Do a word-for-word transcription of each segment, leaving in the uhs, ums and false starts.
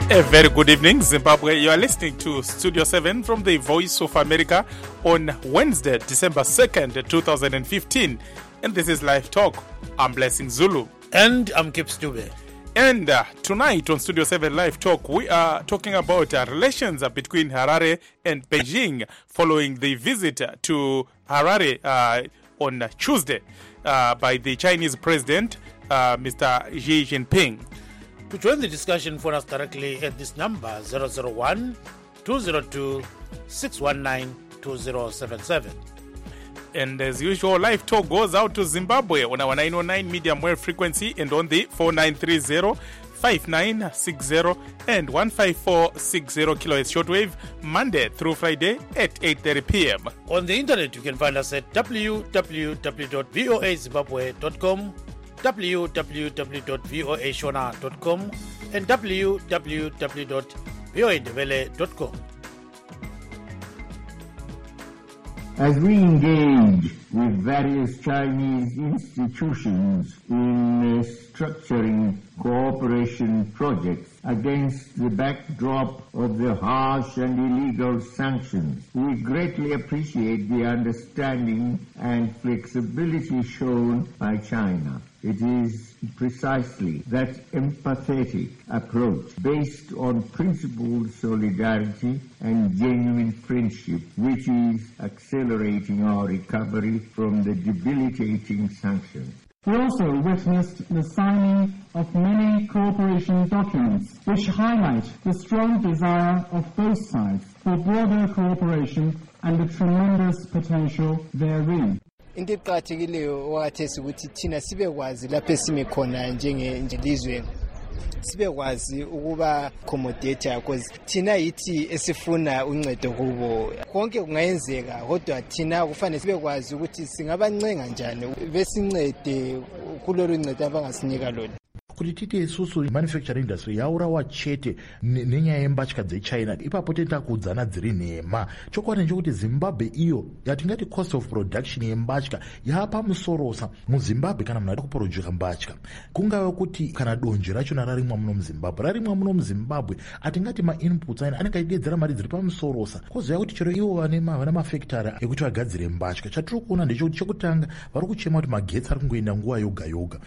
A very good evening, Zimbabwe. You are listening to Studio seven from the Voice of America on Wednesday, December second, twenty fifteen. And this is Live Talk. I'm Blessing Zulu. And I'm Kip Stube. And uh, tonight on Studio seven Live Talk, we are talking about uh, relations uh, between Harare and Beijing following the visit to Harare uh, on Tuesday uh, by the Chinese president, uh, Mister Xi Jinping. To join the discussion, phone us directly at this number zero zero one, two zero two, six one nine, two zero seven seven. And as usual, Live Talk goes out to Zimbabwe on our nine oh nine medium wave frequency and on the four nine three zero, five nine six zero and one five four six zero kilohertz shortwave, Monday through Friday at eight thirty p.m. On the internet, you can find us at w w w dot voa zimbabwe dot com, w w w dot voa shona dot com, and w w w dot voa ndebele dot com. As we engage with various Chinese institutions in uh, structuring cooperation projects against the backdrop of the harsh and illegal sanctions, we greatly appreciate the understanding and flexibility shown by China. It is precisely that empathetic approach based on principled solidarity and genuine friendship which is accelerating our recovery from the debilitating sanctions. We also witnessed the signing of many cooperation documents which highlight the strong desire of both sides for broader cooperation and the tremendous potential therein. Into eqakathekileyo wakhathesi ukuthi thina sibekwazi lapho esime khona njengelizwe sibekwazi ukuba accommodate because thina yithi esifuna uncedo kubo konke kungayenzeka kodwa thina kufanele sibekwazi ukuthi singabancenga njani besincede kulolu ncedo abangasinika lona. Kuti titi isusu manufacturing industry yaurawa chete nenyaya yembatya dzeChina ipapo tenda kudzana dziri nhema. Chokwadi nchokuti Zimbabwe iyo yatingati cost of production yembatya yapamusorosa muZimbabwe kana munhu ari kuproduce mbatya. Kungave kuti kana donje rachona rarimwa muno muZimbabwe rarimwa muno muZimbabwe atingati ma-inputs aina anenge achidedzera mari dziri pamusorosa. Kozoya kuti chero ivo vane mafactory ekuti vagadzire mbatya. Chatiri kuona ndechekuti chekutanga vari kuchema kuti magetsi ari kungoenda nguva yoga yoga.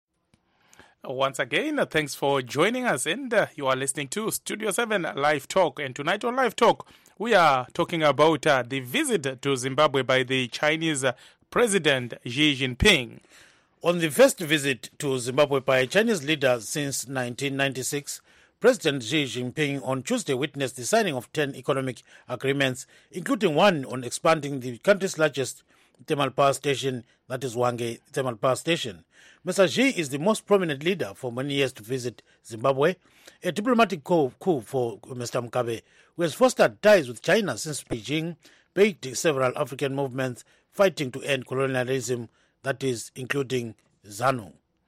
Once again, uh, thanks for joining us, and uh, you are listening to Studio seven Live Talk. And tonight on Live Talk, we are talking about uh, the visit to Zimbabwe by the Chinese uh, President Xi Jinping. On the first visit to Zimbabwe by Chinese leaders since nineteen ninety-six, President Xi Jinping on Tuesday witnessed the signing of ten economic agreements, including one on expanding the country's largest thermal power station, that is Hwange Thermal Power Station. Mister Xi is the most prominent leader for many years to visit Zimbabwe, a diplomatic coup for Mister Mugabe, who has fostered ties with China since Beijing backed several African movements fighting to end colonialism, that is, including ZANU.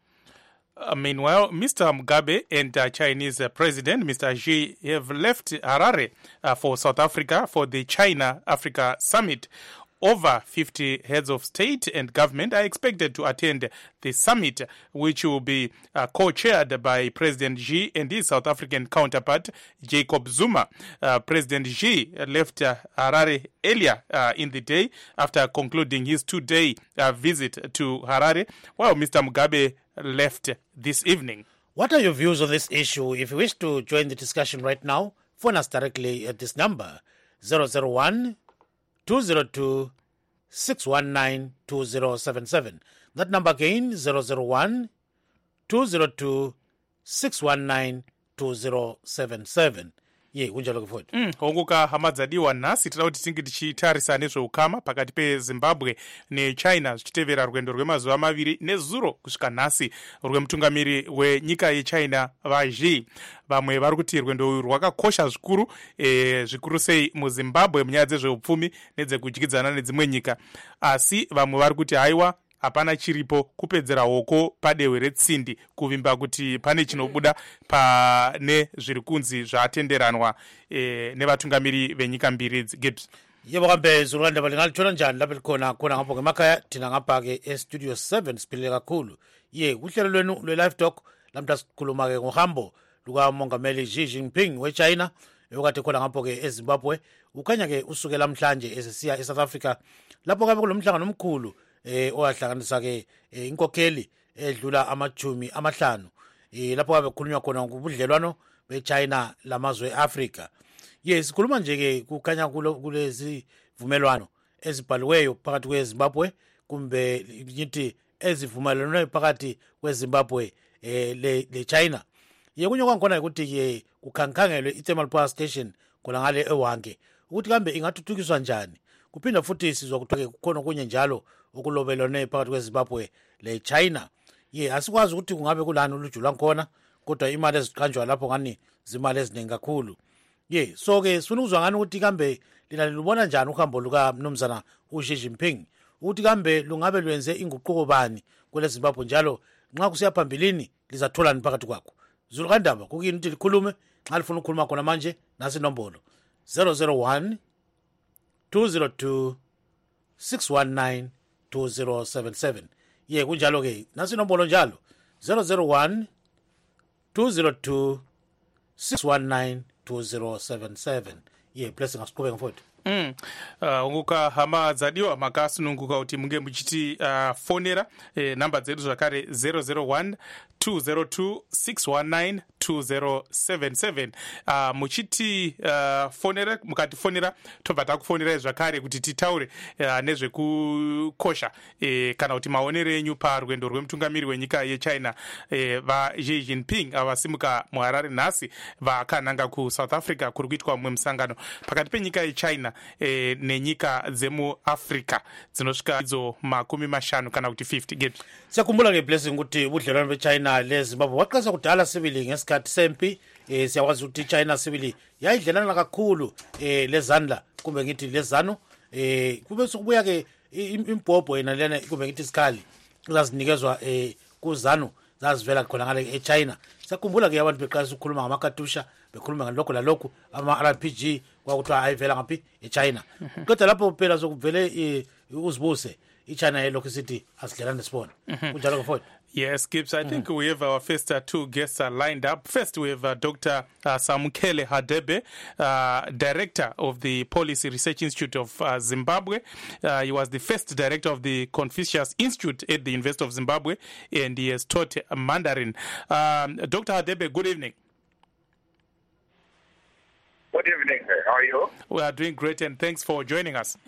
Uh, meanwhile, Mister Mugabe and uh, Chinese uh, President Mister Xi have left Harare uh, for South Africa for the China-Africa Summit. Over fifty heads of state and government are expected to attend the summit, which will be uh, co-chaired by President Xi and his South African counterpart, Jacob Zuma. Uh, President Xi left uh, Harare earlier uh, in the day after concluding his two-day uh, visit to Harare, while Mister Mugabe left this evening. What are your views on this issue? If you wish to join the discussion right now, phone us directly at this number, zero zero one, two zero two, six one nine, two zero seven seven. That number again, zero zero one, two zero two, six one nine, two zero seven seven. Ye, unjalo kufoti. Mm, honguka hamadzadiwa nasi tira kuti tinge tichitarisa nezveukama pakati peZimbabwe neChina zvichitevera rwendo rwemazuva maviri nezuro kusvika nhasi rwemutungamiri wenyika yeChina vaXi. Vamwe vari kuti rwendo urwu rwakakosha zvikuru e, zvikuru sei muZimbabwe munyaya dzezveupfumi nedzekudyidzana nedzimwe nyika. Asi vamwe vari kuti haiwa hapana chiripo kupedzera hoko padehwe retsindi kuvimba kuti pane chinobuda pane zviri kunzi zvatenderanwa e, nevatungamiri venyika mbiri Gibbs. Yebo kambe Zulanda balingalithola njani lapha likhona khona ngapho ngemakhaya thina ngapha ke e-Studio seven siphile kakhulu. Ye uhlelo lwenu lwe-Live Talk lamhla sikhuluma ke ngohambo lukamongameli Xi Jinping weChina okade khona ngapho ke eZimbabwe ukhanya ke usuke lamhlanje esesiya eSouth Africa lapho kabe kulomhlangano omkhulu eh oyahlanganisa ke inkokheli edlula amajumi amahlanu eh lapho kabe kukhulunywa khona ngobudlelwano beChina lamazwe eAfrica. Yes, sikhuluma nje ke kukhanya kulezi vumelwano ezibhaliweyo phakathi kweZimbabwe kumbe ngithi ezivumelwano phakathi kweZimbabwe eh le China. Yekunye kwakhona ukuthi ke kukhankhangelwe i-thermal power station khona ngale eWange ukuthi kambe ingathuthukiswa njani. Kuphinda futhi sizwa ukuthi kukhona kunye njalo okulobelwane phakathi kweZimbabwe le China. Ye asikwazi ukuthi kungabe kulani uluju lwankhona kodwa imali eziqanjwa lapho ngani zimali eziningi kakhulu. Ye so ke sifuna ukuzwa ngani ukuthi kambe lina libona njani uhambo luka mnumzana uXi Jinping ukuthi kambe lungabe lwenze inguquko bani kule Zimbabwe njalo nxa kusiya phambilini lizatholani phakathi kwakho. Zulu kandaba kukini ukuthi likhulume nxa lifuna ukukhuluma khona manje nasi inombolo zero zero one two zero two six one nine two zero seven seven. Ye kunjalo ke nasi inombolo njalo zero zero one two zero two six one nine two zero seven seven. Ye blessing asiqhubeke mfowethu. Mm. Uh, nguka hama zadiwa makasi nunguka uti munge mchiti uh, fonera eh, namba zetu zakare zero zero one two zero two six one nine two zero seven seven. Uh, muchiti uh, fonera mukati fonera tobata kufonera zvakare kuti titaure uh, nezve kukosha eh, kana kuti maonere enyu parwendo rwemutungamiri wenyika yeChina eh, va Xi Jinping avasimuka muHarare nhasi vakananga ku South Africa kuri kuitwa mumwe musangano pakati penyika yeChina eh, nenyika dzemuAfrica dzinosvika idzo makumi mashanu kana kuti fifty. Get siyakumbula ke blessing ukuthi ubudlelwano beChina leZimbabwe waqasa kudala sibili ngesikhathi sempi eh siyakwazi ukuthi China sibili yayidlelana kakhulu eh lezandla kumbe ngithi lezano eh kube sokubuya ke impobho yena lena kumbe ngithi isikhali zazinikezwa eh kuzano zazivela khona ngale eChina. Sakhumbula ke abantu beqala ukukhuluma ngamakatusha bekhuluma ngalokho lalokho ama R P G kwakuthiwa ayivela ngaphi eChina. Kodwa lapho phela sokuvele uzibuse iChina yelokho sithi asidlelane sibona. Kunjalo ke mfowethu. Yes, Gibbs, I mm-hmm. think we have our first uh, two guests uh, lined up. First, we have uh, Doctor Uh, Samukele Hadebe, uh, Director of the Policy Research Institute of uh, Zimbabwe. Uh, he was the first director of the Confucius Institute at the University of Zimbabwe, and he has taught Mandarin. Um, Doctor Hadebe, good evening. Good evening, sir. How are you? We are doing great, and thanks for joining us.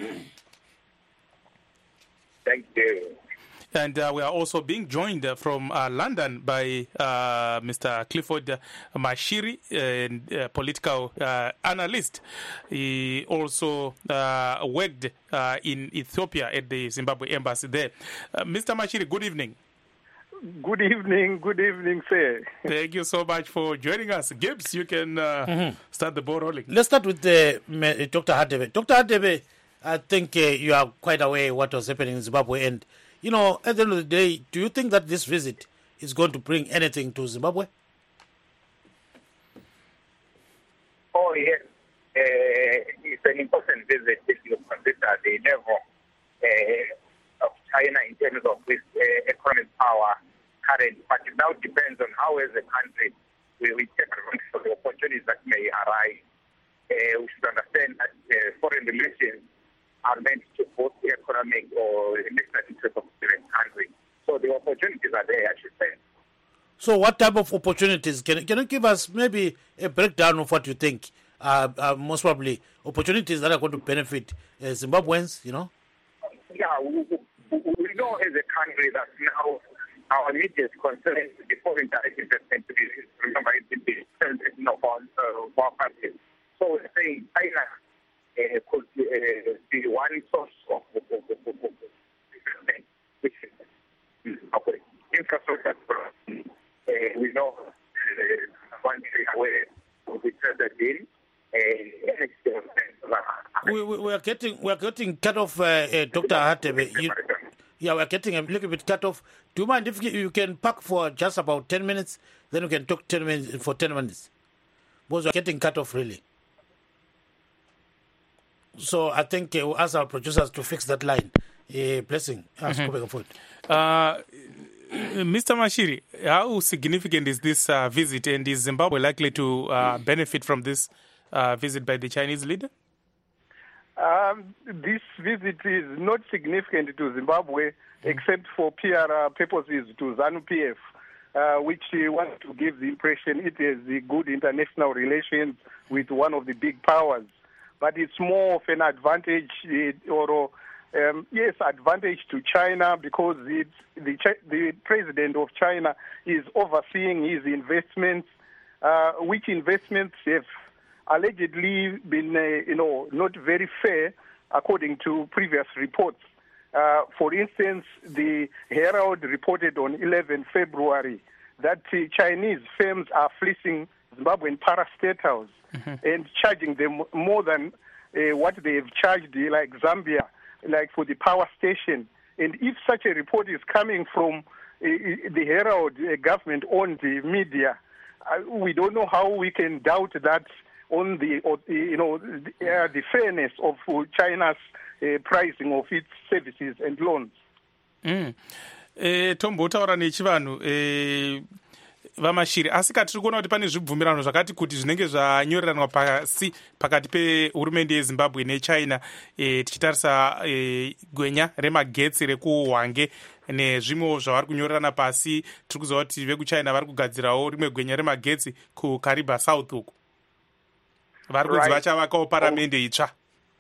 Thank you. And uh, we are also being joined uh, from uh, London by uh, Mister Clifford Mashiri, a uh, political uh, analyst. He also uh, worked uh, in Ethiopia at the Zimbabwe embassy there. Uh, Mister Mashiri, good evening. Good evening, good evening, sir. Thank you so much for joining us. Gibbs, you can uh, mm-hmm. start the ball rolling. Let's start with uh, Doctor Hadebe. Doctor Hadebe, I think uh, you are quite aware what was happening in Zimbabwe, and you know, at the end of the day, do you think that this visit is going to bring anything to Zimbabwe? Oh, yes. Uh, it's an important visit if you consider the level uh, of China in terms of its uh, economic power currently. But it now depends on how, as a country, we, we take advantage of the opportunities that may arise. Uh, we should understand that uh, foreign relations are meant to both the economic or national interest of the country. So the opportunities are there, I should say. So what type of opportunities? Can, can you give us maybe a breakdown of what you think are uh, uh, most probably opportunities that are going to benefit uh, Zimbabweans, you know? Yeah, we, we, we know as a country that now our immediate concern is the foreign direct investment. Remember, it's the you know, for uh, our country. So we're saying China Uh, could uh, be one source of investment, which is uh, infrastructure. Uh, we know uh, one area where we interested in. Uh, we, we, we are getting we are getting cut off, uh, uh, Doctor Hadebe. You, yeah, we are getting a little bit cut off. Do you mind if you can park for just about ten minutes? Then we can talk ten minutes for ten minutes. Because we are getting cut off really. So I think uh, we'll ask our producers to fix that line. Uh, blessing. Mm-hmm. Uh, Mister Mashiri, how significant is this uh, visit, and is Zimbabwe likely to uh, benefit from this uh, visit by the Chinese leader? Um, this visit is not significant to Zimbabwe, except for P R purposes to ZANU-P F, uh, which uh, wants to give the impression it has the good international relations with one of the big powers. But it's more of an advantage, uh, or um, yes, advantage to China, because it's the the president of China is overseeing his investments, uh, which investments have allegedly been, uh, you know, not very fair, according to previous reports. Uh, for instance, the Herald reported on eleventh February that uh, Chinese firms are fleecing Zimbabwean parastatals mm-hmm. and charging them more than uh, what they have charged, like Zambia, like for the power station. And if such a report is coming from uh, the Herald, uh, government-owned media, uh, we don't know how we can doubt that on the, or, you know, the, uh, the fairness of China's uh, pricing of its services and loans. Mm. Eh, tombotaura nechivanhu eh, vamashiri asi kati tiri kuona kuti pane zvibvumirano zvakati kuti zvinenge zvanyoreranwa pasi pakati pehurumende yezimbabwe nechina eh, tichitarisa eh, gwenya remagetsi rekuhwange nezvimwewo zvavari kunyorerana pasi. Tiri kuziva kuti vekuchina vari kugadzirawo rimwe gwenya remagetsi kukariba south uku, vari kunzi vachavakawo paramende itsva.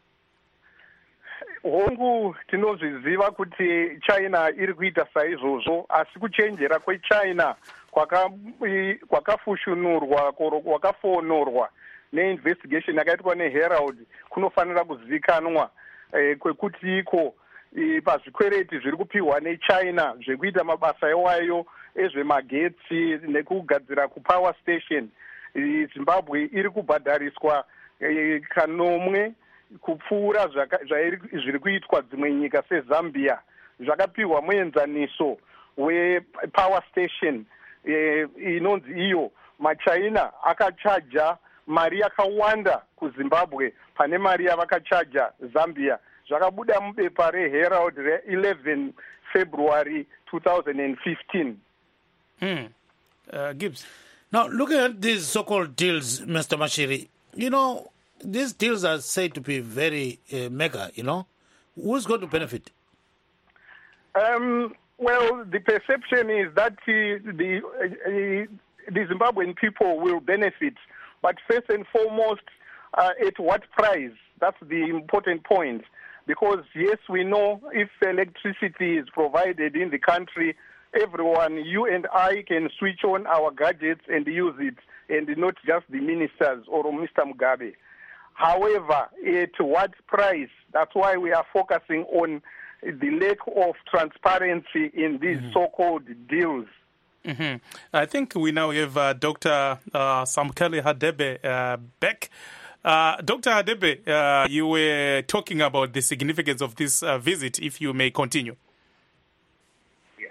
Hongu tinozviziva kuti China iri kuita saizvozvo, asi kuchenjera kwechina kwakafushunurwa kwakafonorwa neinvestigation yakaitwa neHerald kunofanira kuzivikanwa eh, kwekuti iko eh, pazvikwereti zviri kupiwa neChina zvekuita mabasa iwayo ezvemagetsi nekugadzira kupower station, eh, Zimbabwe iri kubhadhariswa eh, kanomwe kupfuura zviri kuitwa dzimwe nyika seZambia. Zvakapiwa muenzaniso wepower station eh, inonzi iyo maChina akachaja mari yakawanda kuZimbabwe pane mari yavakachaja Zambia. Zvakabuda mubepa reHerald re-eleventh February twenty fifteen. Mm. Uh, Gibbs. Now, looking at these so-called deals, Mister Mashiri, you know, these deals are said to be very uh, mega, you know. Who's going to benefit? Um, well, the perception is that uh, the, uh, the Zimbabwean people will benefit, but first and foremost, uh, at what price? That's the important point. Because, yes, we know if electricity is provided in the country, everyone, you and I, can switch on our gadgets and use it, and not just the ministers or Mister Mugabe. However, at what price? That's why we are focusing on the lack of transparency in these mm-hmm. so-called deals. Mm-hmm. I think we now have uh, Doctor Uh, Samkeli Hadebe uh, back. Uh, Doctor Hadebe, uh, you were talking about the significance of this uh, visit, if you may continue. Yeah.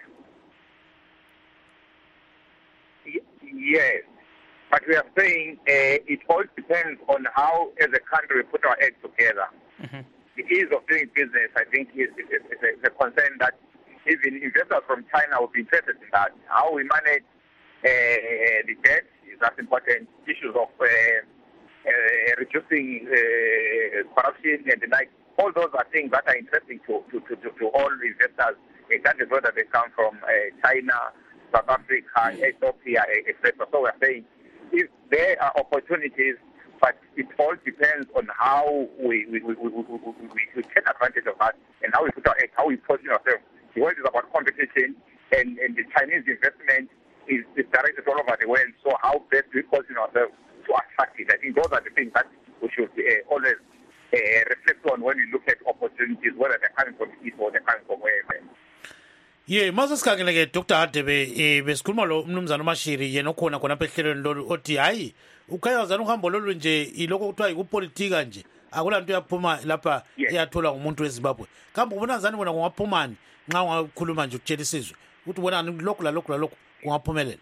Y- yes. But we are saying uh, it all depends on how, as a country, we put our heads together. Mm-hmm. The ease of doing business, I think, is, is, is, a, is a concern that even investors from China will be interested in that. How we manage uh, the debt is as important. Issues of uh, uh, reducing uh, corruption and the like. All those are things that are interesting to, to, to, to, to all investors, regardless whether they come from uh, China, South Africa, Ethiopia, et cetera. So we're saying, if there are opportunities, but it all depends on how we we, we, we, we, we, we take advantage of that and how we put our how we position ourselves. The world is about competition, and, and the Chinese investment is, is directed all over the world. So how best we position ourselves to attract it? I think those are the things that we should uh, always uh, reflect on when we look at opportunities, whether they're coming from the east or they're coming from wherever. Ye masasikhangeleke Doctor Hadebe eh besikhuluma lo mnumzana uMashiri yena okhona khona phehlelweni lolu othi hayi ukhayazana uhambo lolu nje iloko kuthiwa ikupolitika nje akula nto yaphuma lapha iyathola ngumuntu weZimbabwe. Kambe ubona zani bona kungaphumani nxa ungakhuluma nje ukutshela isizwe uthi bona lokhu la lokhu la lokhu kungaphumelela?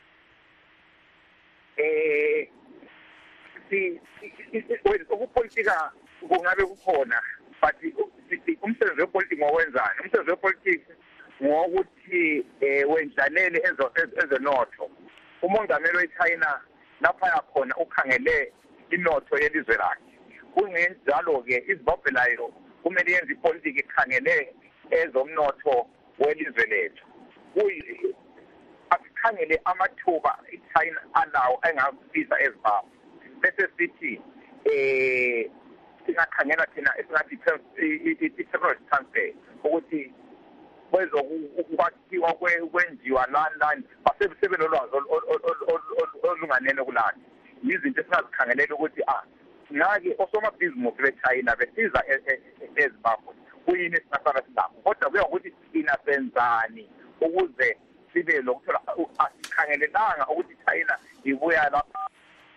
Eh si ukupolitika kungabe kukhona, but umsebenzi wepolitiki ngowenzani? Umsebenzi wepolitiki ngokuthi wendlalele ezenotho. Umongameli weChina lapha yakhona ukhangele inotho yelizwe lakhe. Kungenjalo ke iZimbabwe layo kumele yenze ipolitiki ikhangele ezomnotho welizwe lethu. Akukhangele amathuba iChina alawo engasiza eZimbabwe. Bese sithi eh singakhangela thina esingathi i-technology transfer ukuthi kwezokwakhiwa kwenziwa lani lani basebenzise nolwazi olunganene kulani. Izinto esingazikhangelela ukuthi ah nake osomabhizinisi beChina besiza eZimbabwe kuyini singasala sinakho kodwa kuya ukuthi inasenzani ukuze sibe lokuthola asikhangelelanga ukuthi China ibuya lapha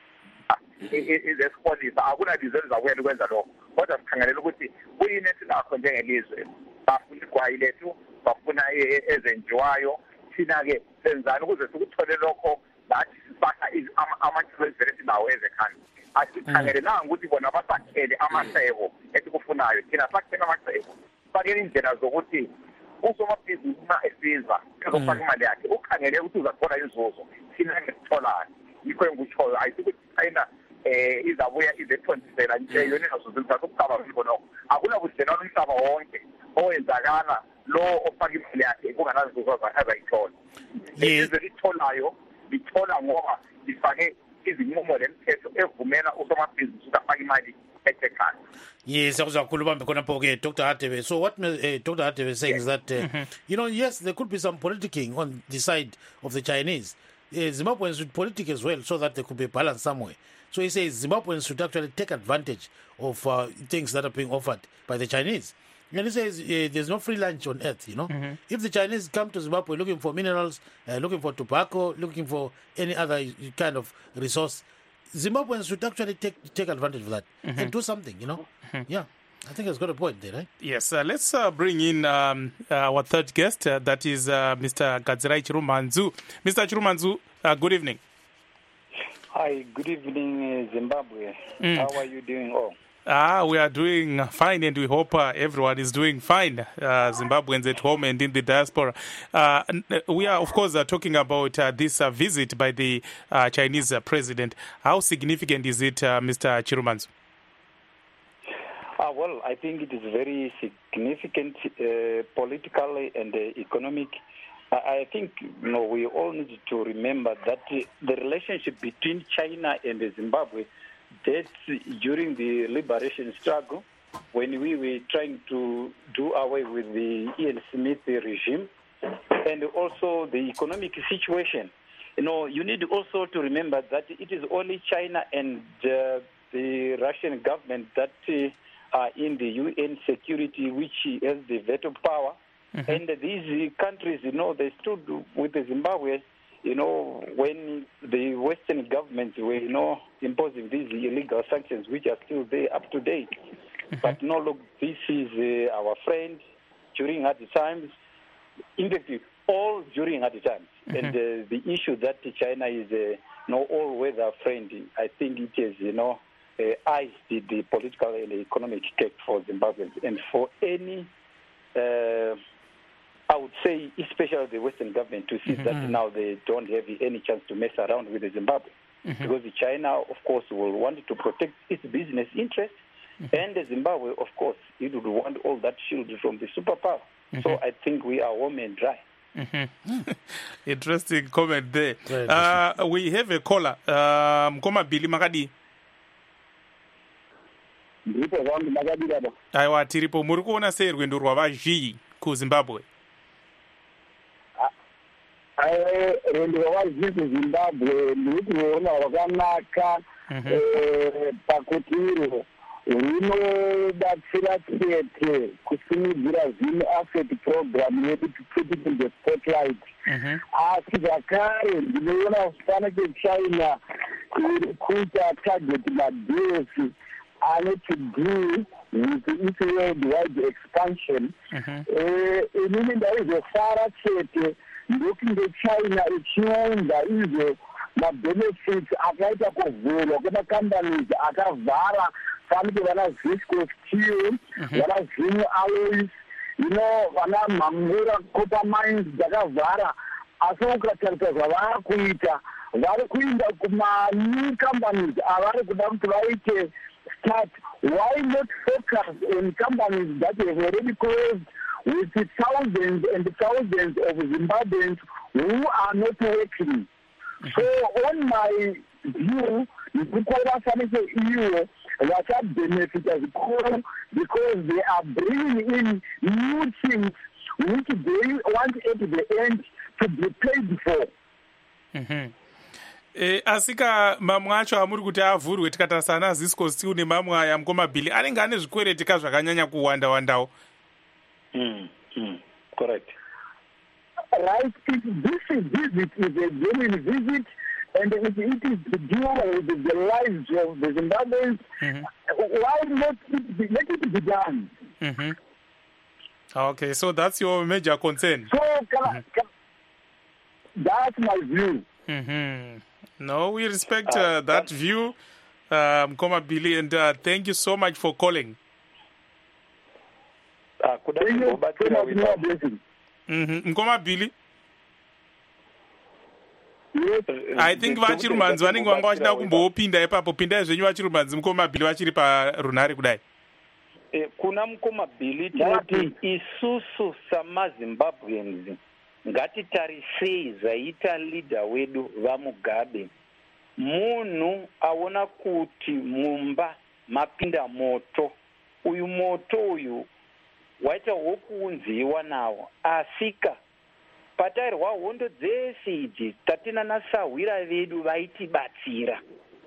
izesikolisa akunalizo elizakuyela ukwenza lokho kodwa sikhangelela ukuthi kuyini esinakho njengelizwe bafuna igwayi lethu bafuna ezenjiwayo thina-ke senzani ukuze sikuthole lokho lathi sifaka ama-materials esinawo ezekhaya asikhangelelanga ukuthi bona basakhele amacebo esikufunayo thina sakhele amacebo fakele indlela zokuthi usomabhizinisi uma esiza ezofaka imali yakhe ukhangele ukuthi uzathola inzuzo thina-ke sitholani yikho engikutshoyo ayisukuthi China eh izabuya izethontisela nje yona inazuzisa ukucaba ngibonoko akunabudlelwano umhlaba wonke owenzakala lo ofaka imali yakhe kunganazuzo azayithola izwe litholayo lithola ngoba lifake izinqumo lemithetho evumela usomabhizinisi ukuthi afake imali ethekhaya. Yes, I was okay, Doctor Hadebe. So what uh, Doctor Hadebe is saying yes. is that, uh, mm-hmm. you know, yes, there could be some politicking on the side of the Chinese. Uh, Zimbabweans should politic as well so that there could be a balance somewhere. So he says Zimbabweans should actually take advantage of uh, things that are being offered by the Chinese. And he says uh, there's no free lunch on earth, you know. Mm-hmm. If the Chinese come to Zimbabwe looking for minerals, uh, looking for tobacco, looking for any other kind of resource, Zimbabweans should actually take take advantage of that mm-hmm. and do something, you know. Mm-hmm. Yeah, I think it's got a point there, right? Yes, uh, let's uh, bring in um, uh, our third guest, uh, that is uh, Mister Gadzirai Chirumanzu. Mister Chirumanzu, uh, good evening. Hi, good evening, uh, Zimbabwe. Mm. How are you doing all? Ah, we are doing fine, and we hope uh, everyone is doing fine, uh, Zimbabweans at home and in the diaspora. Uh, we are, of course, uh, talking about uh, this uh, visit by the uh, Chinese uh, president. How significant is it, uh, Mister Chirumanzu? Uh, well, I think it is very significant uh, politically and uh, economic. I think, you know, we all need to remember that uh, the relationship between China and Zimbabwe dates during the liberation struggle when we were trying to do away with the Ian Smith regime and also the economic situation. You know, you need also to remember that it is only China and uh, the Russian government that uh, are in the U N security, which has the veto power. Mm-hmm. And these countries, you know, they stood with the Zimbabwe, you know, when the Western governments were, you know, imposing these illegal sanctions, which are still there up to date. Mm-hmm. But no, look, this is uh, our friend during hard times. In fact, all during hard times. Mm-hmm. And uh, the issue that China is a uh, no all-weather friend, I think it is, you know, uh, iced the, the political and the economic cake for Zimbabweans. And for any, uh, I would say, especially the Western government, to see mm-hmm. that now they don't have any chance to mess around with the Zimbabwe. Mm-hmm. Because China, of course, will want to protect its business interests. Mm-hmm. And the Zimbabwe, of course, it would want all that shield from the superpower. Mm-hmm. So I think we are warm and dry. Mm-hmm. Interesting comment there. Uh, we have a caller. Mkoma Billy Magadi. Aiwa tiripo muri kuona sei rwendo rwavazhii kuZimbabwe? Rwendo rwavazhii kuZimbabwe ndiri kuona rwakanaka pakuti iro rinobatsira chete kusimudzira zvinhu asset program yedu to put it in the spotlight. Asi zvakare ndinoona fana kechina iri kuita target madeals ane to do with its worldwide expansion. Inini ndaizofara chete ndokunge China ichiunza izvo mabenefits akaita kuvhurwa kwemacompanies akavhara fanike vana Visco Steel, vana Vino Alloys, you know vana mhambura copper mines dzakavhara asi ukatarisa zvavari kuita vari kuinda kuma-new companies avari kuda kuti vaite start. Why not focus on companies that have already closed with thousands and thousands of Zimbabweans who are not working? So on my view, that benefit as core because they are bringing in new things which they want at the end to be paid for. Mm-hmm. E, asika mamwe acho amuri kuti avhurwe tikatarisa Zisco Steel nemamwe aya Mkomabhili anenge ane zvikweretika zvakanyanya kuwanda wandawo. Mm, mm, correct. Right, if this visit is a genuine visit and if it is to do with the lives of the Zimbabweans, mm-hmm. why not it be, let it be done? Mm-hmm. Okay, so that's your major concern. So can I, can, that's my view. Mm-hmm. No, we respect uh, that view, uh, Mkomabhili, and uh, thank you so much for calling. Uh, could I go back to the mm-hmm. Mkomabhili? Yes. I think vachirumanzi vanenge vanga vachida kumbopinda ipapo pindai zvenyu vachirumanzi Mkomabhili vachiri parunhare kudai. Eh, kuna Mkomabhili tinoti isusu samaZimbabweans ngatitarisei zvaita leader wedu vaMugabe. Munhu aona kuti mumba mapinda moto. Uyu moto uyu waita wokuunziwa nawo. Asika patairwa hondo dzese idzi tatina nasahwira vedu vaitibatsira.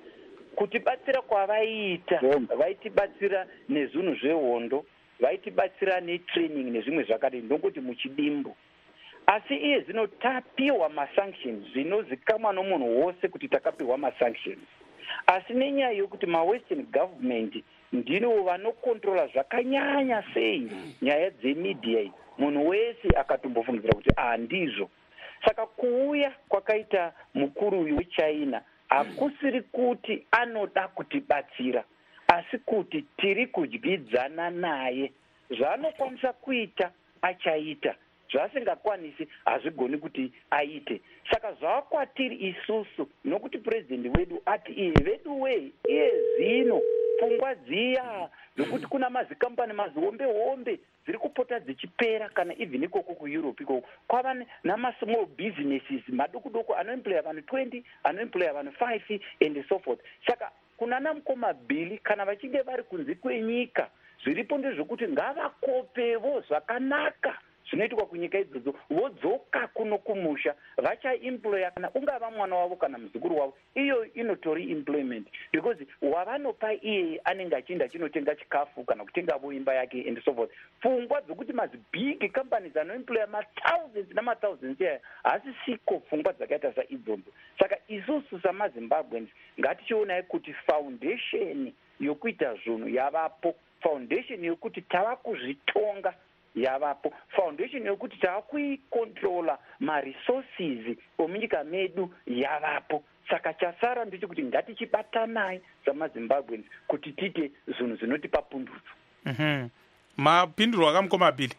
Kutibatsira kwavaiita vaitibatsira nezvinhu zvehondo, vaitibatsira netraining nezvimwe zvakadai ndokuti muchidimbu. Asi iye zvino tapiwa masanctions zvinozikamwa nomunhu wose kuti takapiwa masanctions. Asi nenyaya yokuti mawestern government ndino vanokontrola zvakanyanya sei nyaya dzemedia, munhu wese akatombofungidzira kuti handizvo. Saka kuuya kwakaita mukuru uyu weChina hakusiri kuti anoda kutibatsira, asi kuti tiri kudyidzana naye. Zvaanokwanisa kuita achaita, zvasingakwanisi hazvigoni kuti aite. Saka zvaakwatiri isusu nokuti president wedu ati iye vedu we iye zvino pfungwa dziya zvokuti kuna mazikampani mazihombe hombe dziri kupota dzichipera kana even ikoko kuEurope ikoko kwava namasmall businesses madoko doko anoemploya vanhu twenty anoemploya vanhu five and so forth. Saka kuna naMkomabhili kana vachinge vari kunze kwenyika zviripo ndezvokuti ngavakopevo zvakanaka zvinoitwa kunyika idzodzo vodzoka kuno kumusha vachaemploya kana ungava mwana wavo kana muzukuru wavo. Iyo inotori employment because wavanopa iye anenge achienda achinotenga chikafu kana kutengawo imba yake and so forth. Pfungwa dzokuti mazibig companies anoemploya mathousands namathousands aya hasisiko pfungwa dzakaita saidzodzo. Saka isusu samaZimbabweans ngatichionai kuti foundation yokuita zvinhu yavapo, foundation yokuti tava kuzvitonga yavapo, foundation yokuti taakuikontrola maresources omunyika medu yavapo. Saka chasara ndechekuti ngatichibatanai samaZimbabweans kuti tiite zvinhu zvinotipa pundutso. Mhm. Mapinduro akaMkomabhili.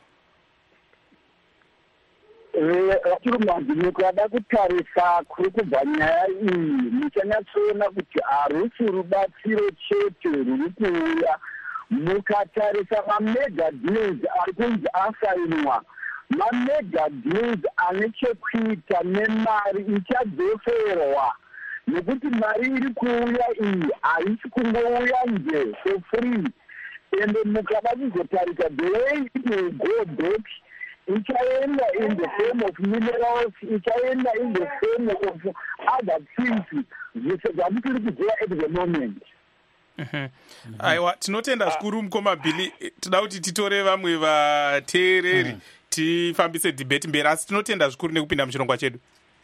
Vachirumanzi mukada kutarisa kuri kubva nyaya iyi muchanyatsoona kuti harusi rubatsiro chete ruri kuuya. Mukatarisa mamega deals ari kunzi asainwa, mamega deals ane chekuita nemari ichadzoserwa, nekuti mari iri kuuya iyi haisi kungouya nje for free. Ende mukada kuzotarisa the way it will go back, ichaenda in the form of minerals, ichaenda in the form of other things zvamutiri kuziva at the moment. Mm-hmm. Aiwa, tinotenda zvikuru Mkomabhili. Tinoda kuti titore vamwe vateereri mm. tifambise debate mberi, asi tinotenda zvikuru nekupinda muchirongwa chedu.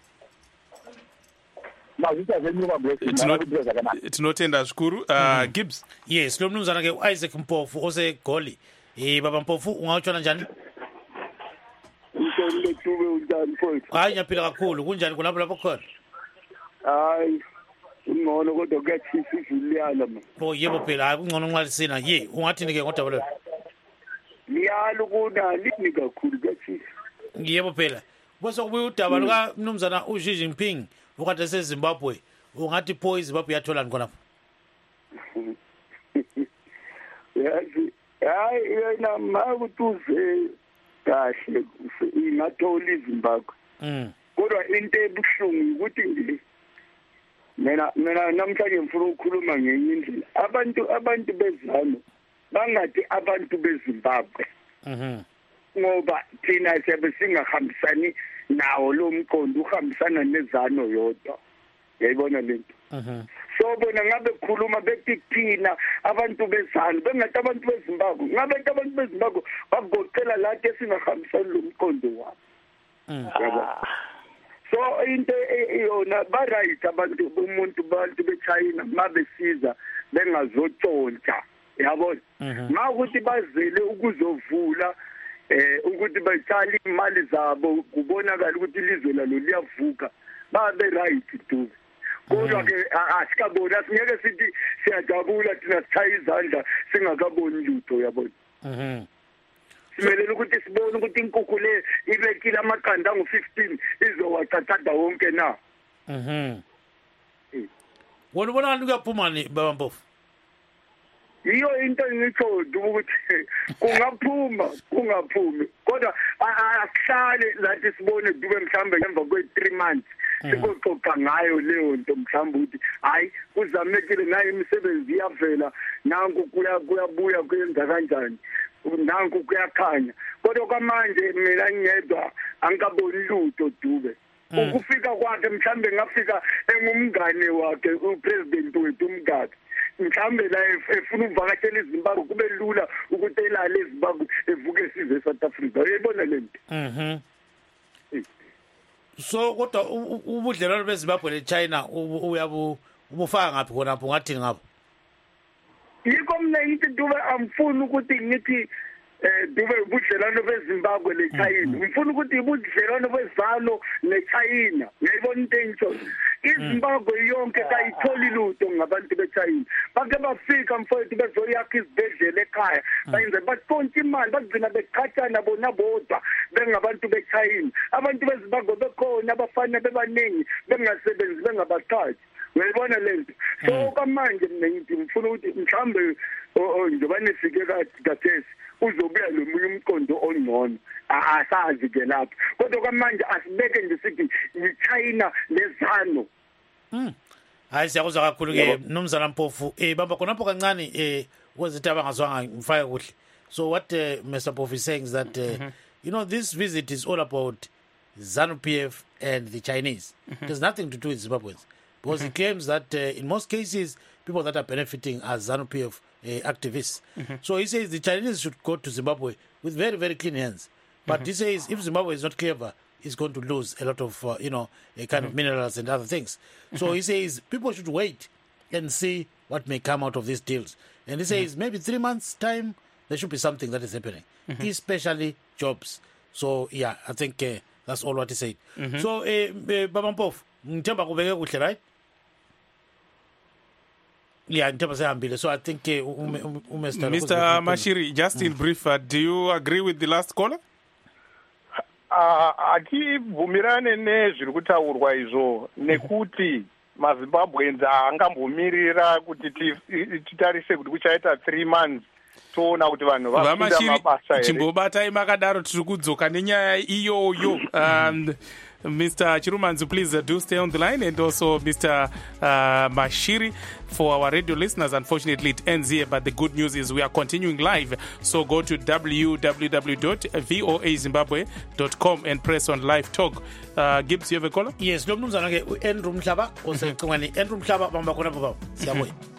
Tinotenda zvikuru. Uh, mm. Gibbs. Yes, lo mnumzana ke Isaac Mpofu ose Goli. Eh baba Mpofu ungawutshona njani? Hayi nyaphila kakhulu. Kunjani kulapho lapho khona? Hayi ungcono kodwa kuyachisa ivuliyana ma. Oh yebo phela hayi kungcono nqalisina. Ye ungathini ke ngodaba lo? liyalo kunalini kakhulu kathi yebo phela bese kubuya udaba luka mnumzana u Xi Jinping ukade seZimbabwe ungathi pho iZimbabwe yatholani khonapho yazi hayi yena makutuze kahle ingathola iZimbabwe mm kodwa into ebuhlungu ukuthi nje mina mina namhlanje ngifuna ukukhuluma ngenye indlela abantu abantu bezano bangathi abantu beZimbabwe mhm ngoba thina siyabe singahambisani nawo lo mqondo uhambisana nezano yodwa yayibona lento mhm so bona ngabe khuluma bethi thina abantu bezano bengathi abantu beZimbabwe ngabe abantu beZimbabwe bagoqela lathi esingahambisani lo mqondo wabo yabo so into yona ba right abantu umuntu bantu beChina mabesiza bengazotshontsha yabona makuthi bazele ukuzovula eh ukuthi bayitshala imali zabo kubonakala ukuthi ilizwe lalo liyavuka babe right tu kodwa ke asikabona singeke sithi siyajabula thina sichaya izandla singakaboni lutho yabona mhm simelele ukuthi sibone ukuthi inkukhu le ibekile amaqanda angu fifteen izowacathatha wonke na mhm wona bona ukuyaphumani baba Mpofu iyo into engitsho ukuthi kungaphuma kungaphumi kodwa akuhlale lathi sibone dube mhlambe ngemva kwe three months sikoxoxa ngayo leyo nto mhlambe ukuthi hayi kuzamekile nayo imisebenzi iyavela nanku kuya kuyabuya kuyenza kanjani nanku kuyakhanya kodwa kwamanje mina ngedwa angikaboni lutho dube ukufika kwakhe mhlambe ngafika engumngane wakhe upresident wethu umkakhe mhlambe la efuna ukuvakashela iZimbabwe kube lula ukuthi elale eZimbabwe evuke size eSouth Africa uyayibona lento mhm so kodwa ubudlelwano beZimbabwe neChina uyabu ubufaka ngaphi khona lapho ngathini ngapho yiko mina ngithi dube amfuni ukuthi ngithi eh dube ubudlelwano beZimbabwe neChina ngifuna ukuthi ubudlelwano bezalo neChina ngiyibona into entsho iZimbabwe yonke kayitholi lutho ngabantu beChina bake bafika mfowethu bezoyakha izibhedlela ekhaya bayenze bathonta imali bagcina beqhathana bona bodwa bengabantu beChina abantu beZimbabwe bekhona abafana bebaningi bengasebenzi bengabaqhathi uyayibona lento so kamanje mina ngithi ngifuna ukuthi mhlambe njengoba nifike kathesi uzobuya lomunye umqondo ongcono asazi ke lapho kodwa kwamanje asibeke nje sithi iChina lezano mm hayi siyakuzwa kakhulu ke mnumzana Mpofu eh baba khonapho kancane eh kwezithi abangazwanga ngifake kuhle so what uh, Mister Mpofu is saying is that uh, mm-hmm. you know this visit is all about ZANU-P F and the Chinese mm-hmm. there's nothing to do with Zimbabweans because mm-hmm. he claims that uh, in most cases people that are benefiting are ZANU-P F uh, activists mm-hmm. so he says the Chinese should go to Zimbabwe with very very clean hands but mm-hmm. he says if Zimbabwe is not clever is going to lose a lot of uh, you know a kind mm-hmm. of minerals and other things so mm-hmm. he says people should wait and see what may come out of these deals and he says mm-hmm. maybe three months time there should be something that is happening mm-hmm. especially jobs so yeah I think uh, that's all what he said mm-hmm. so uh, uh, Baba Mpofu ngithemba kubeke kuhle right yeah ngithemba sehambile so I think uh, um, um, um, Mister Mister Mashiri just in mm-hmm. brief uh, do you agree with the last caller atibvumirane nezviri kutaurwa izvo nekuti maZimbabweans angambomirira kuti titarise kuti kuchaita three months toona kuti vanhu vafunda mabasa here chimbobatai makadaro tiri kudzoka nenyaya iyoyo and Mister Chirumanzu, please uh, do stay on the line, and also Mister Uh, Mashiri. For our radio listeners, unfortunately it ends here, but the good news is we are continuing live, so go to w w w dot voa zimbabwe dot com and press on live talk. uh, Gibbs, you have a caller? Yes, lo mnumzana ke Andrew Mhlaba osecingweni Andrew Mhlaba bamba khona baba siyabuya